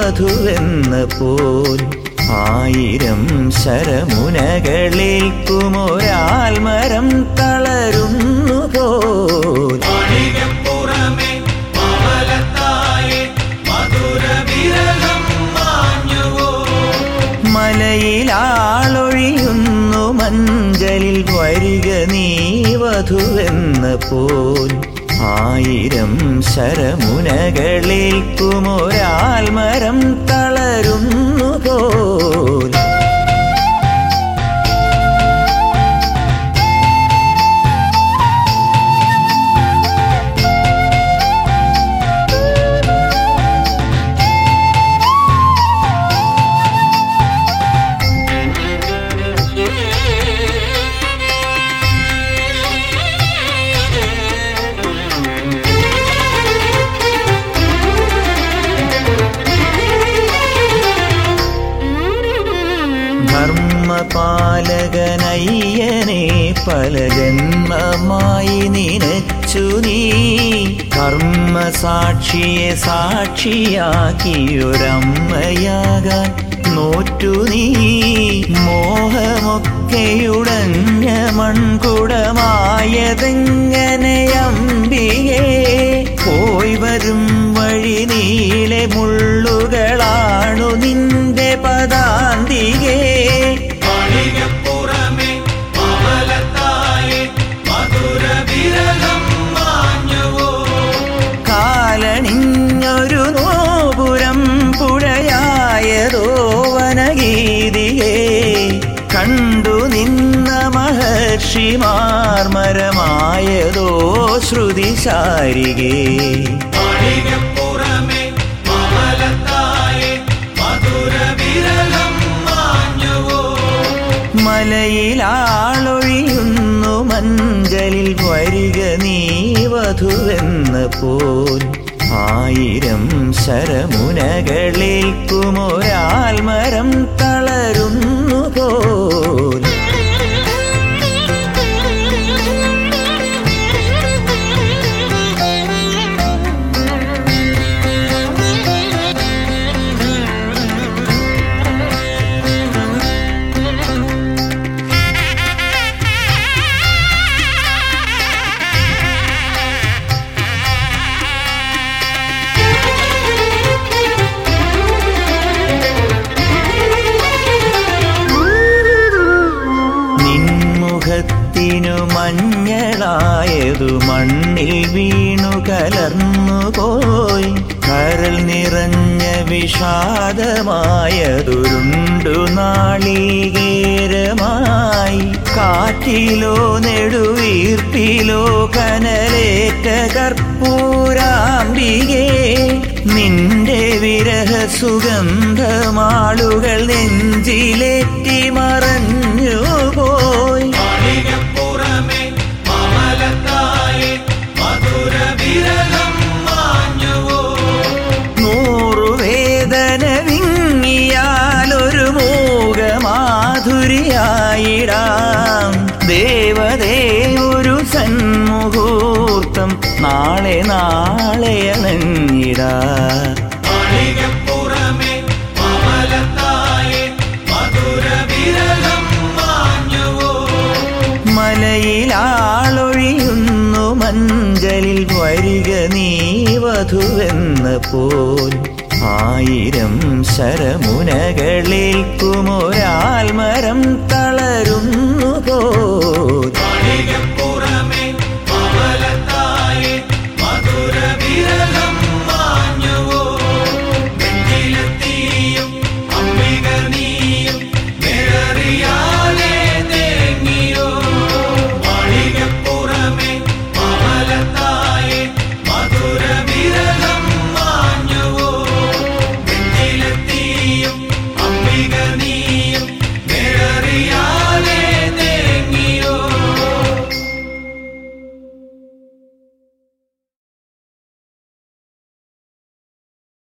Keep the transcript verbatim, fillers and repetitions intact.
വധുവെന്ന പോൽ ആയിരം ശരമുനകളേൽക്കുമൊരാൽമരം തളരുന്നു പോൽ മലയിലാളൊഴിയുന്നു മഞ്ചലിൽ വരിക നീ വധുവെന്ന പോൽ ആയിരം ശരമുനകളേൽക്കുമൊരാൽമരം തളരുന്നു പോൽ ധർമ്മപാലകനയ്യനെ പല ജന്മമായി നിനച്ചു നീ കർമ്മസാക്ഷിയെ സാക്ഷിയാക്കിയൊരമ്മയാകാൻ നോറ്റു നീ മോഹമൊക്കെയുടഞ്ഞ മൺകുടമായതെങ്ങനെ അംബികേ പോയി വരും വഴി നീളെ മുള്ളുകളാണു നിന്റെ പദാന്തികേ കാലണിഞ്ഞൊരു നോപുരം പുഴയായതോ വനഗീതികേ കണ്ടു നിന്ന മഹർഷിമാർ മരമായതോ ശ്രുതിശാരികേ മലയിലാളൊഴിയുന്നു മഞ്ചലിൽ വരിക നീ വധുവെന്ന പോൽ ആയിരം ശരമുനകളേൽക്കുമൊരാൽമരം തളരുന്നു പോൽ ത്തിനു മഞ്ഞളായതു മണ്ണിൽ വീണു കലർന്നു പോയി കരൾ നിറഞ്ഞ വിഷാദമായതുരുണ്ടു നാളികേരമായി കാറ്റിലോ നെടുവീർപ്പിലോ കനലേറ്റ കർപ്പൂരാംബികേ നിന്റെ വിരഹ സുഗന്ധമാളുകൾ നെഞ്ചിലേറ്റി മറഞ്ഞു പോയി നൂറുവേദന വിങ്ങിയാലൊരു മൂകമാധുരിയായിടാം ദേവതേ ഒരു സന്മുഹൂർത്തം നാളെ നാളെ അണഞ്ഞിടാ മലയിലാളൊഴിയുന്നു മഞ്ചലിൽ വരിക നീ വധുവെന്ന പോൽ ആയിരം ശരമുനകളേൽക്കുമൊരാൽമരം തളരുന്നു പോൽ